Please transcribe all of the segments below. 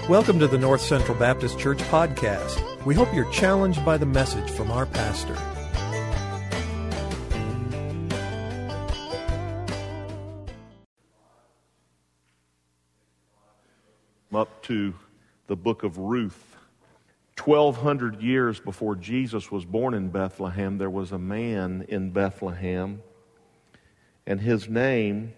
Welcome to the North Central Baptist Church podcast. We hope you're challenged by the message from our pastor. Up to the book of Ruth. 1,200 years before Jesus was born in Bethlehem, there was a man in Bethlehem, and his name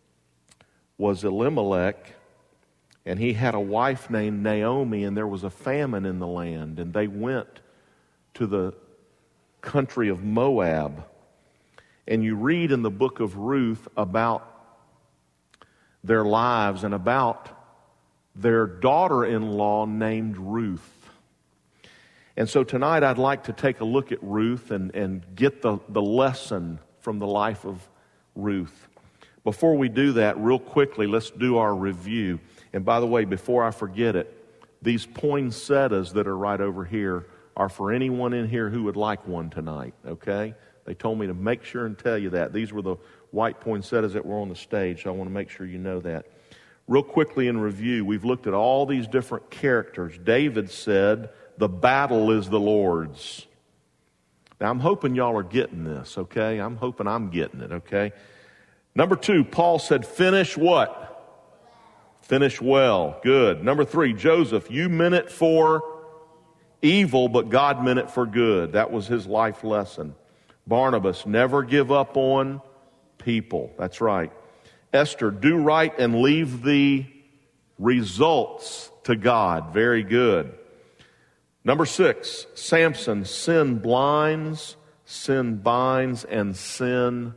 was Elimelech, and he had a wife named Naomi, and there was a famine in the land, and they went to the country of Moab. And you read in the book of Ruth about their lives and about their daughter-in-law named Ruth. And so tonight I'd like to take a look at Ruth and get the lesson from the life of Ruth. Before we do that, real quickly, let's do our review. And by the way, before I forget it, these poinsettias that are right over here are for anyone in here who would like one tonight, okay? They told me to make sure and tell you that. These were the white poinsettias that were on the stage, so I want to make sure you know that. Real quickly in review, we've looked at all these different characters. David said, "The battle is the Lord's." Now, I'm hoping y'all are getting this, okay? I'm hoping I'm getting it, okay? Number 2, Paul said, "Finish what? Finish well." Good. Number 3, Joseph, "You meant it for evil, but God meant it for good." That was his life lesson. Barnabas, "Never give up on people." That's right. Esther, "Do right and leave the results to God." Very good. Number 6, Samson, "Sin blinds, sin binds, and sin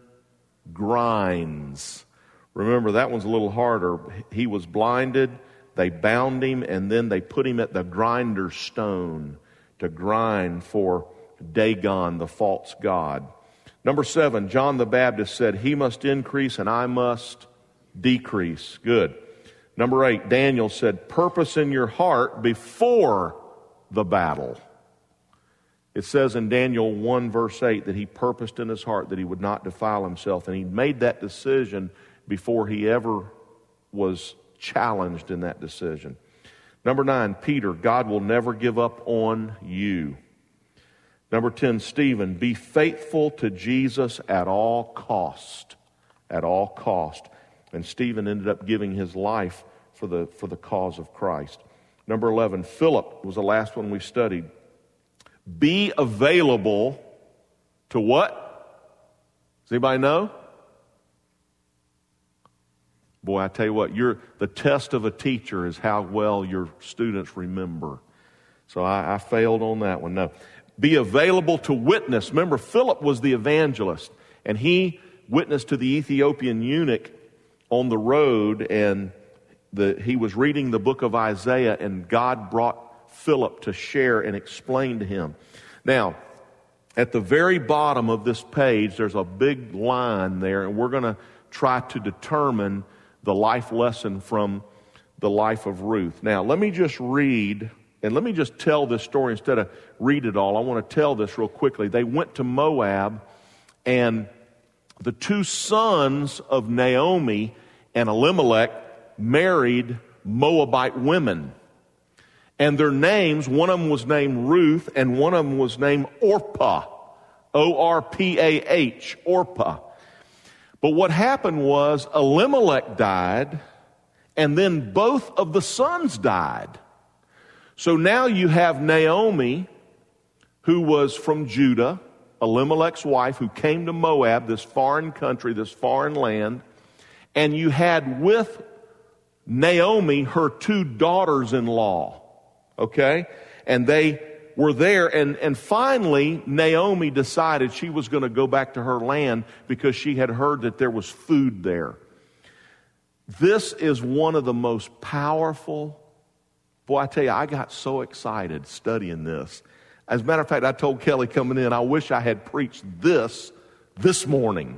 grinds." Remember, that one's a little harder. He was blinded, they bound him, and then they put him at the grinder stone to grind for Dagon, the false god. Number 7, John the Baptist said, "He must increase and I must decrease." Good. Number 8, Daniel said, "Purpose in your heart before the battle." It says in Daniel 1 verse 8 that he purposed in his heart that he would not defile himself, and he made that decision before he ever was challenged in that decision. Number 9, Peter, "God will never give up on you." Number 10, Stephen, "Be faithful to Jesus at all cost." At all cost. And Stephen ended up giving his life for the cause of Christ. Number 11, Philip was the last one we studied. "Be available to" what? Does anybody know? Boy, I tell you what, the test of a teacher is how well your students remember. So I failed on that one. No. Be available to witness. Remember, Philip was the evangelist, and he witnessed to the Ethiopian eunuch on the road, and he was reading the book of Isaiah, and God brought Philip to share and explain to him. Now, at the very bottom of this page, there's a big line there, and we're going to try to determine the life lesson from the life of Ruth. Now, let me just read, and let me just tell this story instead of read it all. I want to tell this real quickly. They went to Moab, and the 2 sons of Naomi and Elimelech married Moabite women. And their names, one of them was named Ruth, and one of them was named Orpah. O-R-P-A-H, Orpah. But what happened was Elimelech died, and then both of the sons died. So now you have Naomi, who was from Judah, Elimelech's wife, who came to Moab, this foreign country, this foreign land, and you had with Naomi her 2 daughters-in-law. Okay? And they were there, and finally Naomi decided she was going to go back to her land because she had heard that there was food there. This is one of the most powerful, boy, I tell you, I got so excited studying this. As a matter of fact, I told Kelly coming in, I wish I had preached this morning.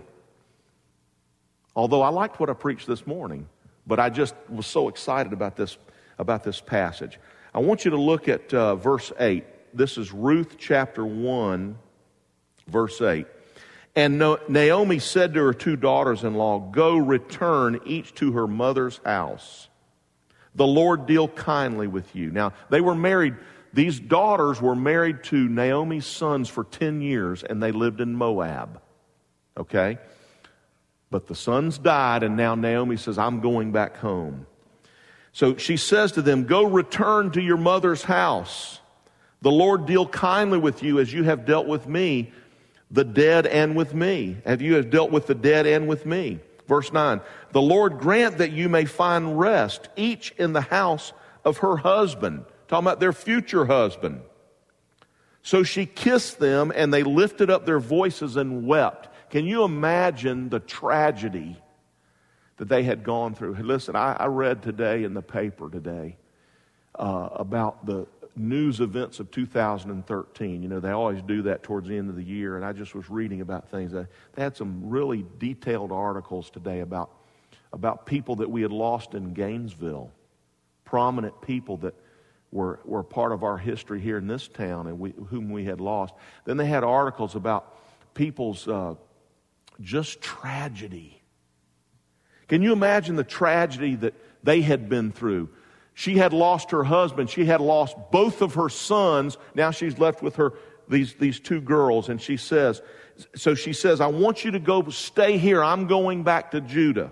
Although I liked what I preached this morning, but I just was so excited about this passage. I want you to look at verse 8. This is Ruth chapter 1, verse 8. And Naomi said to her 2 daughters-in-law, "Go return each to her mother's house. The Lord deal kindly with you. Now, they were married. These daughters were married to Naomi's sons for 10 years, and they lived in Moab. Okay? But the sons died, and now Naomi says, I'm going back home. So she says to them, go return to your mother's house. The Lord deal kindly with you as you have dealt with me, the dead and with me. You have dealt with the dead and with me. Verse 9, the Lord grant that you may find rest, each in the house of her husband. Talking about their future husband. So she kissed them, and they lifted up their voices and wept. Can you imagine the tragedy that they had gone through? Listen, I read today in the paper today about the news events of 2013. You know, they always do that towards the end of the year, and I just was reading about things. They had some really detailed articles today about people that we had lost in Gainesville, prominent people that were part of our history here in this town and whom we had lost. Then they had articles about people's just tragedy. Can you imagine the tragedy that they had been through? She had lost her husband. She had lost both of her sons. Now she's left with these two girls. And she says, I want you to go stay here. I'm going back to Judah.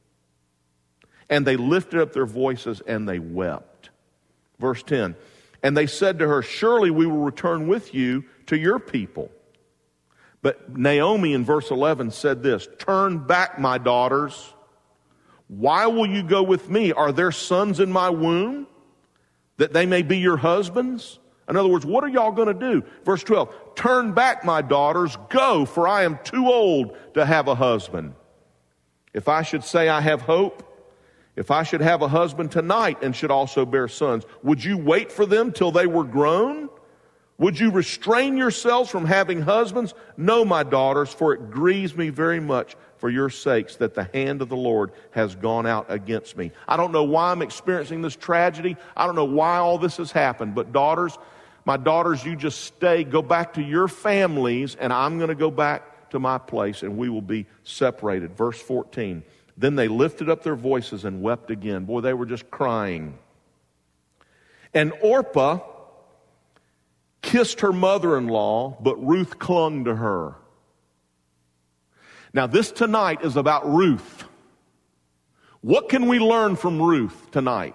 And they lifted up their voices and they wept. Verse 10, and they said to her, surely we will return with you to your people. But Naomi in verse 11 said this, turn back, my daughters. Why will you go with me? Are there sons in my womb that they may be your husbands? In other words, what are y'all going to do? Verse 12, turn back, my daughters, go, for I am too old to have a husband. If I should say I have hope, if I should have a husband tonight and should also bear sons, would you wait for them till they were grown? Would you restrain yourselves from having husbands? No, my daughters, for it grieves me very much for your sakes that the hand of the Lord has gone out against me. I don't know why I'm experiencing this tragedy. I don't know why all this has happened. But daughters, my daughters, you just stay, go back to your families, and I'm going to go back to my place, and we will be separated. Verse 14, then they lifted up their voices and wept again. Boy, they were just crying. And Orpah kissed her mother-in-law, but Ruth clung to her. Now, this tonight is about Ruth. What can we learn from Ruth tonight?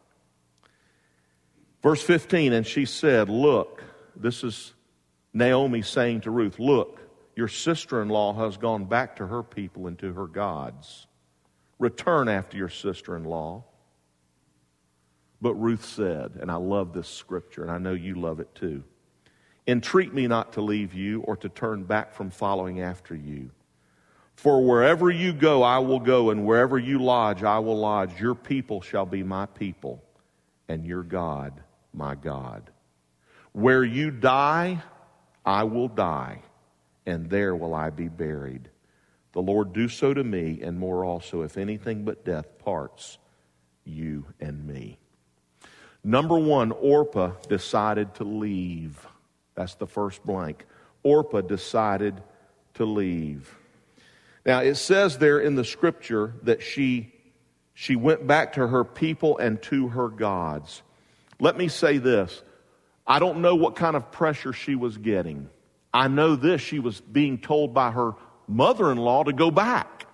Verse 15, and she said, look, this is Naomi saying to Ruth, look, your sister-in-law has gone back to her people and to her gods. Return after your sister-in-law. But Ruth said, and I love this scripture, and I know you love it too, entreat me not to leave you or to turn back from following after you. For wherever you go, I will go, and wherever you lodge, I will lodge. Your people shall be my people, and your God, my God. Where you die, I will die, and there will I be buried. The Lord do so to me, and more also, if anything but death parts you and me. Number one, Orpah decided to leave. That's the first blank. Orpah decided to leave. Now, it says there in the scripture that she went back to her people and to her gods. Let me say this. I don't know what kind of pressure she was getting. I know this, she was being told by her mother-in-law to go back.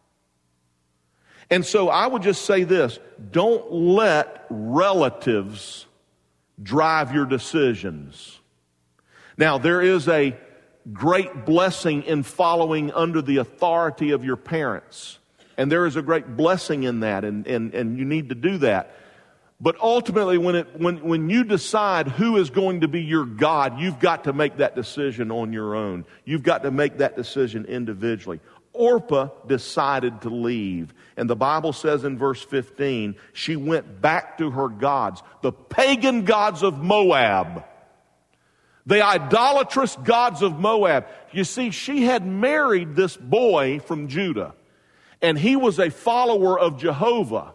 And so I would just say this, don't let relatives drive your decisions. Now, there is a great blessing in following under the authority of your parents. And there is a great blessing in that, and you need to do that. But ultimately, when you decide who is going to be your God, you've got to make that decision on your own. You've got to make that decision individually. Orpah decided to leave. And the Bible says in verse 15, she went back to her gods, the pagan gods of Moab. The idolatrous gods of Moab. You see, she had married this boy from Judah, and he was a follower of Jehovah.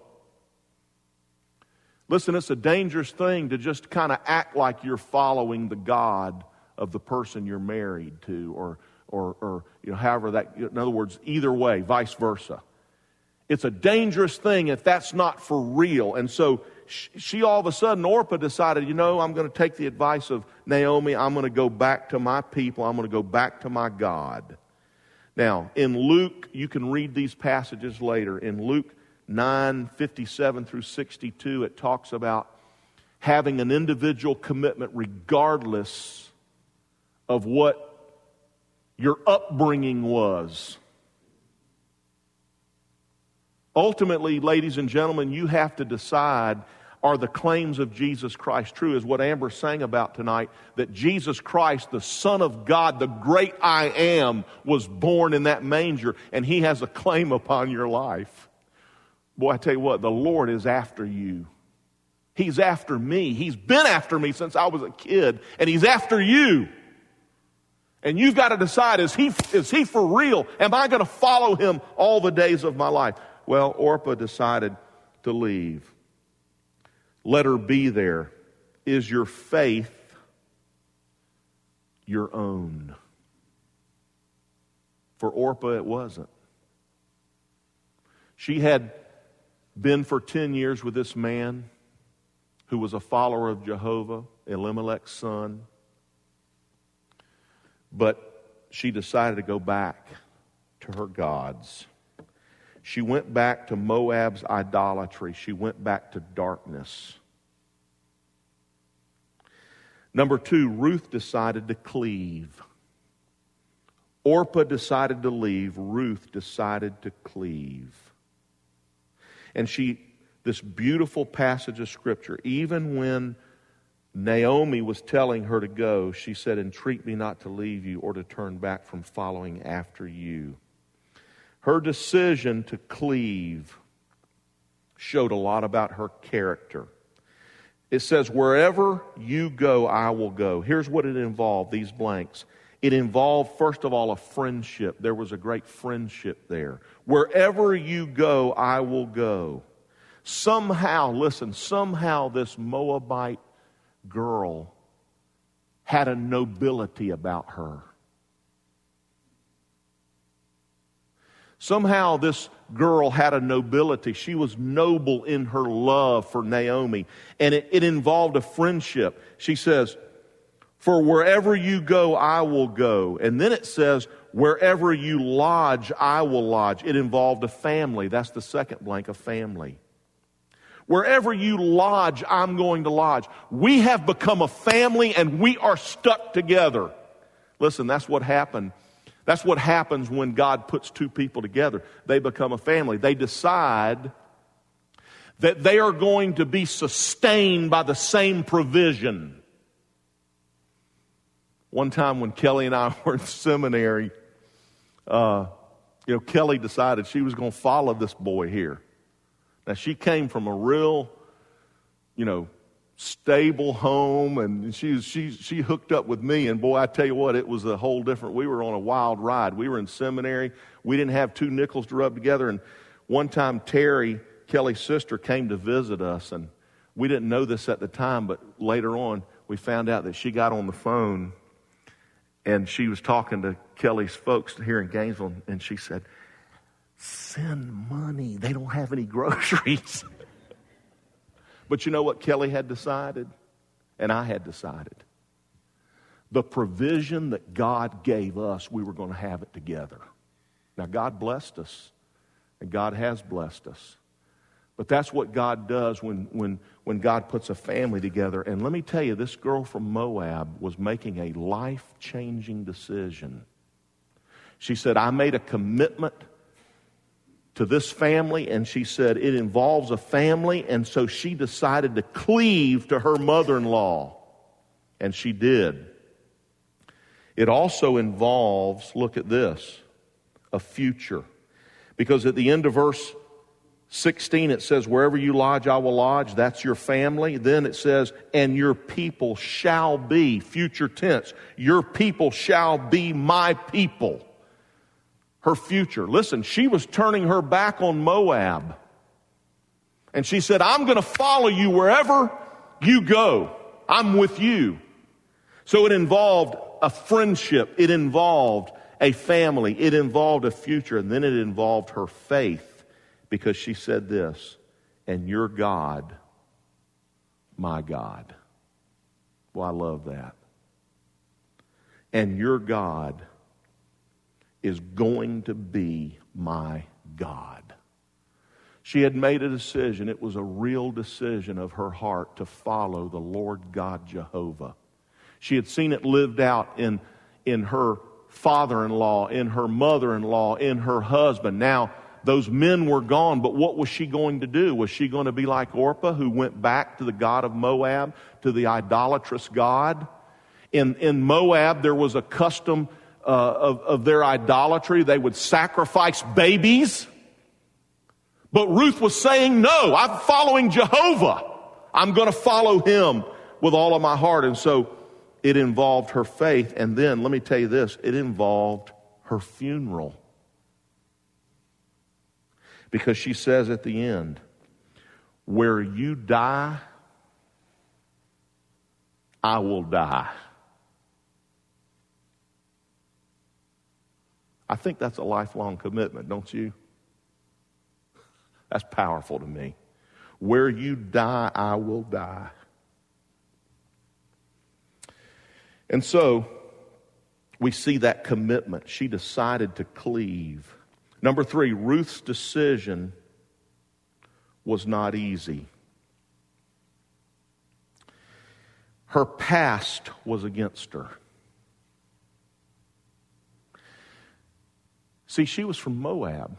Listen, it's a dangerous thing to just kind of act like you're following the God of the person you're married to, or you know, however that, in other words, either way, vice versa. It's a dangerous thing if that's not for real. And so she all of a sudden, Orpah decided, I'm going to take the advice of Naomi. I'm going to go back to my people. I'm going to go back to my God. Now, in Luke, you can read these passages later. In Luke 9:57 through 62, it talks about having an individual commitment regardless of what your upbringing was. Ultimately, ladies and gentlemen, you have to decide, are the claims of Jesus Christ true? Is what Amber sang about tonight, that Jesus Christ, the Son of God, the great I Am, was born in that manger, and He has a claim upon your life. Boy, I tell you what, the Lord is after you. He's after me. He's been after me since I was a kid, and He's after you. And you've got to decide, is he for real? Am I going to follow Him all the days of my life? Well, Orpah decided to leave. Let her be there. Is your faith your own? For Orpah, it wasn't. She had been for 10 years with this man who was a follower of Jehovah, Elimelech's son. But she decided to go back to her gods. She went back to Moab's idolatry. She went back to darkness. Number 2, Ruth decided to cleave. Orpah decided to leave. Ruth decided to cleave. And this beautiful passage of Scripture, even when Naomi was telling her to go, she said, "Entreat me not to leave you or to turn back from following after you." Her decision to cleave showed a lot about her character. It says, "Wherever you go, I will go." Here's what it involved, these blanks. It involved, first of all, a friendship. There was a great friendship there. Wherever you go, I will go. Somehow this Moabite girl had a nobility about her. Somehow this girl had a nobility. She was noble in her love for Naomi. And it involved a friendship. She says, "For wherever you go, I will go." And then it says, "Wherever you lodge, I will lodge." It involved a family. That's the second blank, a family. Wherever you lodge, I'm going to lodge. We have become a family and we are stuck together. Listen, that's what happened. That's what happens when God puts two people together. They become a family. They decide that they are going to be sustained by the same provision. One time when Kelly and I were in seminary, Kelly decided she was going to follow this boy here. Now, she came from a real, stable home, and she hooked up with me, and boy, I tell you what, it was a whole different, we were on a wild ride. We were in seminary. We didn't have two nickels to rub together, and one time Terry, Kelly's sister, came to visit us, and we didn't know this at the time, but later on, we found out that she got on the phone, and she was talking to Kelly's folks here in Gainesville, and she said, "Send money. They don't have any groceries." But you know what Kelly had decided? And I had decided. The provision that God gave us, we were going to have it together. Now, God blessed us, and God has blessed us. But that's what God does when God puts a family together. And let me tell you, this girl from Moab was making a life-changing decision. She said, "I made a commitment to this family," and she said it involves a family, and so she decided to cleave to her mother-in-law, and she did. It also involves, look at this, a future, because at the end of verse 16 it says, "Wherever you lodge, I will lodge." That's your family. Then it says, "And your people shall be," future tense, "your people shall be my people." Her future. Listen, she was turning her back on Moab. And she said, "I'm going to follow you wherever you go. I'm with you." So it involved a friendship. It involved a family. It involved a future. And then it involved her faith because she said this, and your God, my God. Well, I love that. And your God is going to be my God. She had made a decision. It was a real decision of her heart to follow the Lord God Jehovah. She had seen it lived out in her father-in-law, in her mother-in-law, in her husband. Now, those men were gone, but what was she going to do? Was she going to be like Orpah, who went back to the god of Moab, to the idolatrous god? In Moab, there was a custom of their idolatry. They would sacrifice babies. But Ruth was saying, no, I'm following Jehovah. I'm going to follow him with all of my heart. And so it involved her faith. And then, let me tell you this, it involved her funeral. Because she says at the end, where you die, I will die. I think that's a lifelong commitment, don't you? That's powerful to me. Where you die, I will die. And so, we see that commitment. She decided to cleave. Number 3, Ruth's decision was not easy. Her past was against her. See, she was from Moab.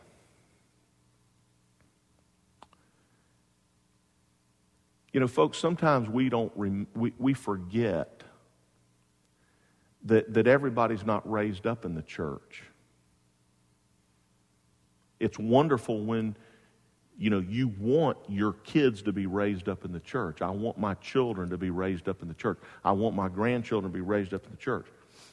You know, folks, sometimes we forget that everybody's not raised up in the church. It's wonderful when, you want your kids to be raised up in the church. I want my children to be raised up in the church. I want my grandchildren to be raised up in the church.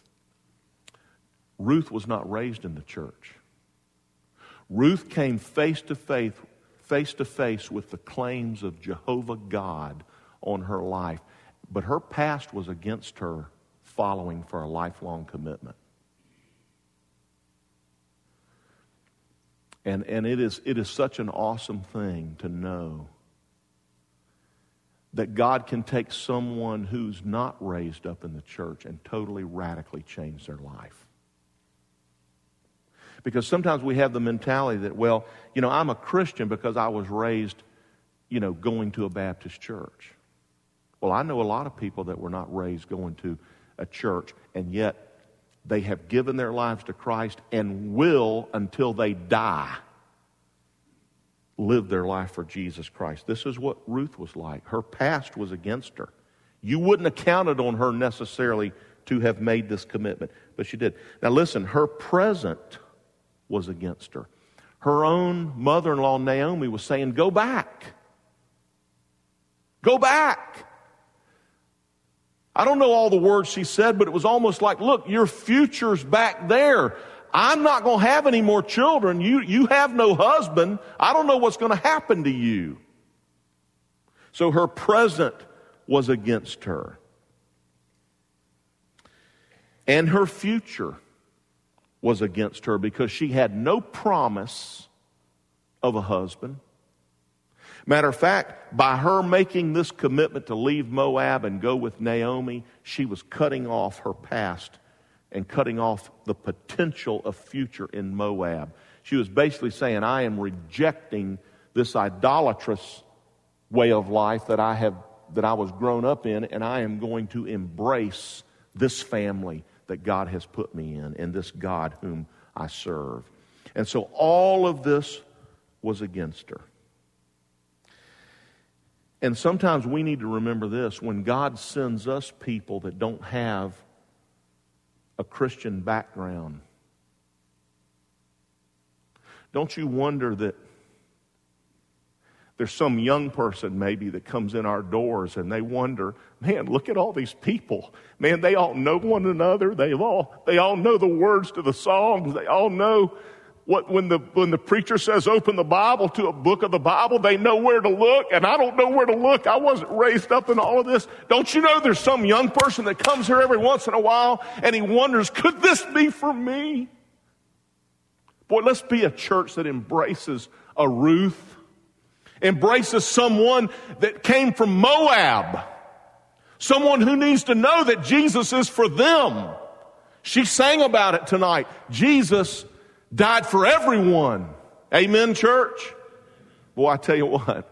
Ruth was not raised in the church. Ruth came face to face with the claims of Jehovah God on her life. But her past was against her following for a lifelong commitment. And it is such an awesome thing to know that God can take someone who's not raised up in the church and totally radically change their life. Because sometimes we have the mentality that, well, I'm a Christian because I was raised, going to a Baptist church. Well, I know a lot of people that were not raised going to a church, and yet they have given their lives to Christ and will, until they die, live their life for Jesus Christ. This is what Ruth was like. Her past was against her. You wouldn't have counted on her necessarily to have made this commitment, but she did. Now listen, her present was against her. Her own mother-in-law, Naomi, was saying, go back. Go back. I don't know all the words she said, but it was almost like, look, your future's back there. I'm not going to have any more children. You have no husband. I don't know what's going to happen to you. So her present was against her. And her future was against her because she had no promise of a husband. Matter of fact, by her making this commitment to leave Moab and go with Naomi, she was cutting off her past and cutting off the potential of future in Moab. She was basically saying, I am rejecting this idolatrous way of life that I was grown up in, and I am going to embrace this family that God has put me in, and this God whom I serve. And so all of this was against her. And sometimes we need to remember this. When God sends us people that don't have a Christian background, don't you wonder that there's some young person maybe that comes in our doors and they wonder, man, look at all these people. Man, they all know one another. They all know the words to the songs. They all know when the preacher says open the Bible to a book of the Bible, they know where to look, and I don't know where to look. I wasn't raised up in all of this. Don't you know there's some young person that comes here every once in a while and he wonders, could this be for me? Boy, let's be a church that embraces a Ruth, embraces someone that came from Moab, someone who needs to know that Jesus is for them. She sang about it tonight. Jesus died for everyone. Amen, church? Boy, I tell you what,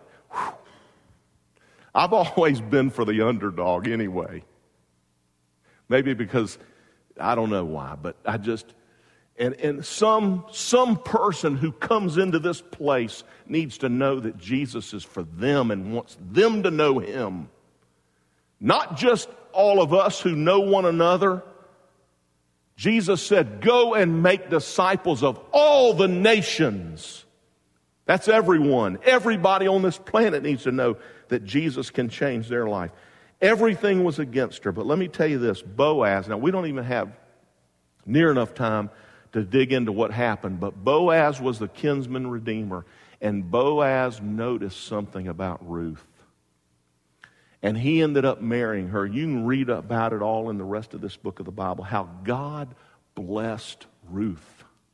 I've always been for the underdog anyway. Maybe because, I don't know why, but I just, and some person who comes into this place needs to know that Jesus is for them and wants them to know Him. Not just all of us who know one another. Jesus said, go and make disciples of all the nations. That's everyone. Everybody on this planet needs to know that Jesus can change their life. Everything was against her. But let me tell you this, Boaz, now we don't even have near enough time to dig into what happened, but Boaz was the kinsman redeemer, and Boaz noticed something about Ruth. And he ended up marrying her. You can read about it all in the rest of this book of the Bible, how God blessed Ruth.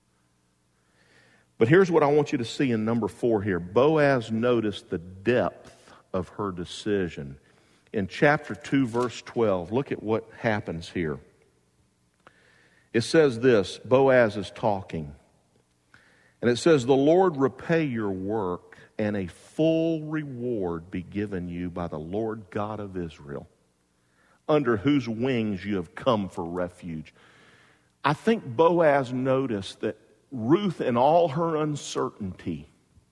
But here's what I want you to see in number 4 here. Boaz noticed the depth of her decision. In chapter 2, verse 12, look at what happens here. It says this, Boaz is talking. And it says, the Lord repay your work, and a full reward be given you by the Lord God of Israel, under whose wings you have come for refuge. I think Boaz noticed that Ruth, in all her uncertainty,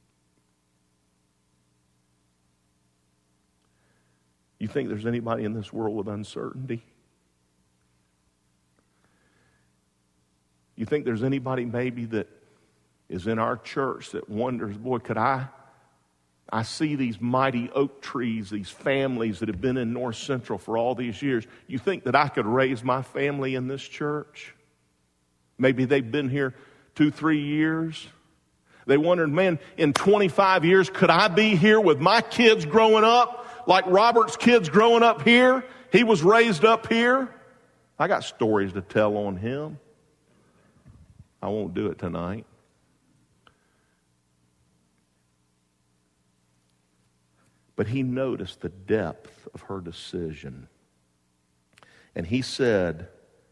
you think there's anybody in this world with uncertainty? You think there's anybody maybe that is in our church that wonders, boy, could I see these mighty oak trees, these families that have been in North Central for all these years. You think that I could raise my family in this church? Maybe they've been here 2-3 years. They wondered, man, in 25 years, could I be here with my kids growing up like Robert's kids growing up here? He was raised up here. I got stories to tell on him. I won't do it tonight. But he noticed the depth of her decision. And he said,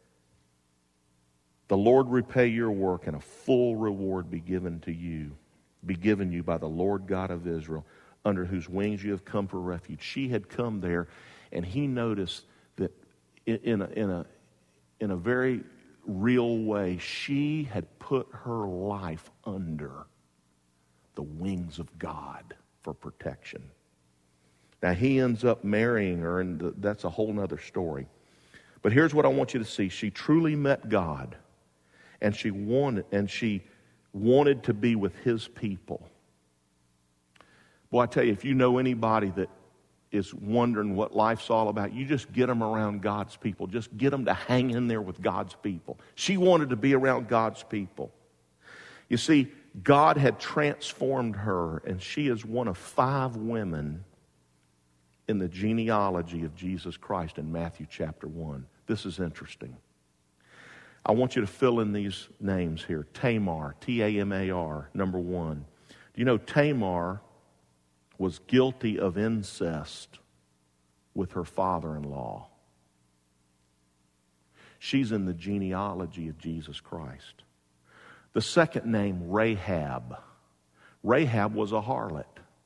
the Lord repay your work, and a full reward be given you by the Lord God of Israel, under whose wings you have come for refuge. She had come there, and he noticed that in a very real way, she had put her life under the wings of God for protection. Now, he ends up marrying her, and that's a whole other story. But here's what I want you to see. She truly met God, and she wanted to be with His people. Boy, I tell you, if you know anybody that is wondering what life's all about, you just get them around God's people. Just get them to hang in there with God's people. She wanted to be around God's people. You see, God had transformed her, and she is one of 5 women in the genealogy of Jesus Christ in Matthew chapter 1. This is interesting. I want you to fill in these names here. Tamar, Tamar, number 1. Do you know Tamar was guilty of incest with her father-in-law? She's in the genealogy of Jesus Christ. The second name, Rahab. Rahab was a harlot.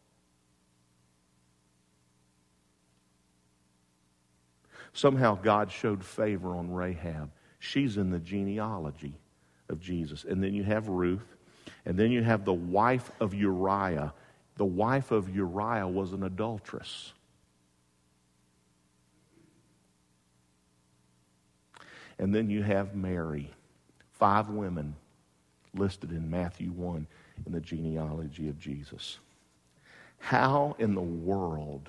Somehow God showed favor on Rahab. She's in the genealogy of Jesus. And then you have Ruth. And then you have the wife of Uriah. The wife of Uriah was an adulteress. And then you have Mary. 5 women listed in Matthew 1 in the genealogy of Jesus. How in the world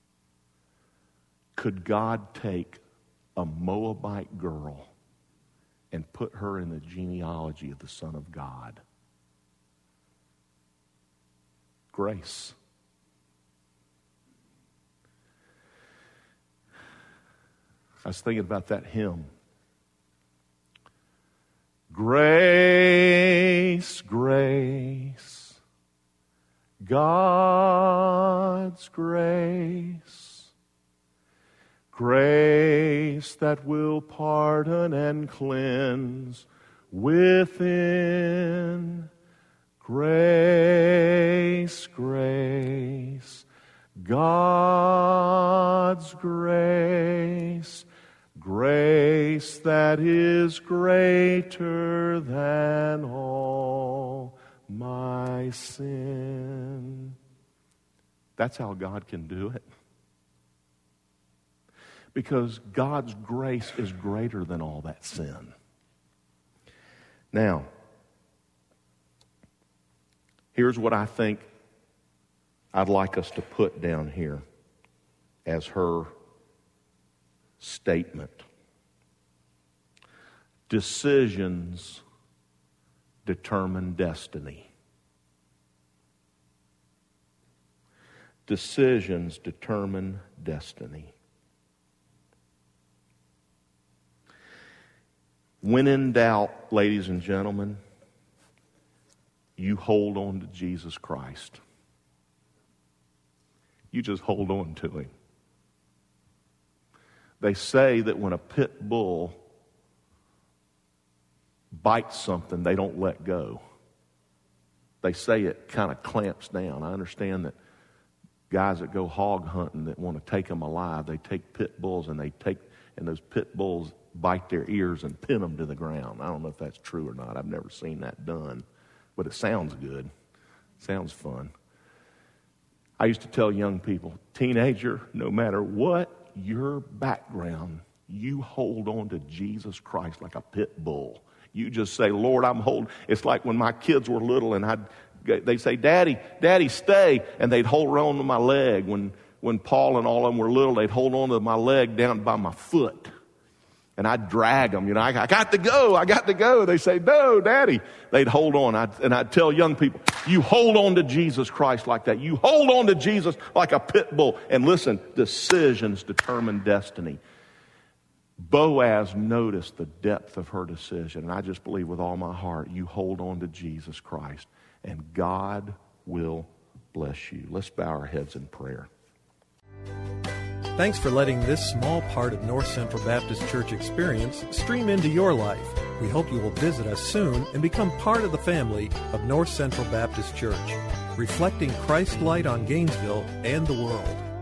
could God take a Moabite girl and put her in the genealogy of the Son of God? Grace. I was thinking about that hymn. Grace, grace, God's grace, grace that will pardon and cleanse within. Grace, grace, God's grace, grace that is greater than all my sin. That's how God can do it. Because God's grace is greater than all that sin. Now, here's what I think I'd like us to put down here as her statement. Decisions determine destiny. Decisions determine destiny. When in doubt, ladies and gentlemen, you hold on to Jesus Christ. You just hold on to Him. They say that when a pit bull bites something, they don't let go. They say it kind of clamps down. I understand that guys that go hog hunting that want to take them alive, they take pit bulls and those pit bulls bite their ears and pin them to the ground. I don't know if that's true or not. I've never seen that done. But it sounds good. Sounds fun. I used to tell young people, teenager, no matter what your background, you hold on to Jesus Christ like a pit bull. You just say, Lord, I'm holding. It's like when my kids were little and they'd say, Daddy, stay. And they'd hold on to my leg. When Paul and all of them were little, they'd hold on to my leg down by my foot. And I'd drag them, I got to go. They say, no, Daddy. They'd hold on. I'd tell young people, you hold on to Jesus Christ like that. You hold on to Jesus like a pit bull. And listen, decisions determine destiny. Boaz noticed the depth of her decision. And I just believe with all my heart, you hold on to Jesus Christ. And God will bless you. Let's bow our heads in prayer. Thanks for letting this small part of North Central Baptist Church experience stream into your life. We hope you will visit us soon and become part of the family of North Central Baptist Church, reflecting Christ's light on Gainesville and the world.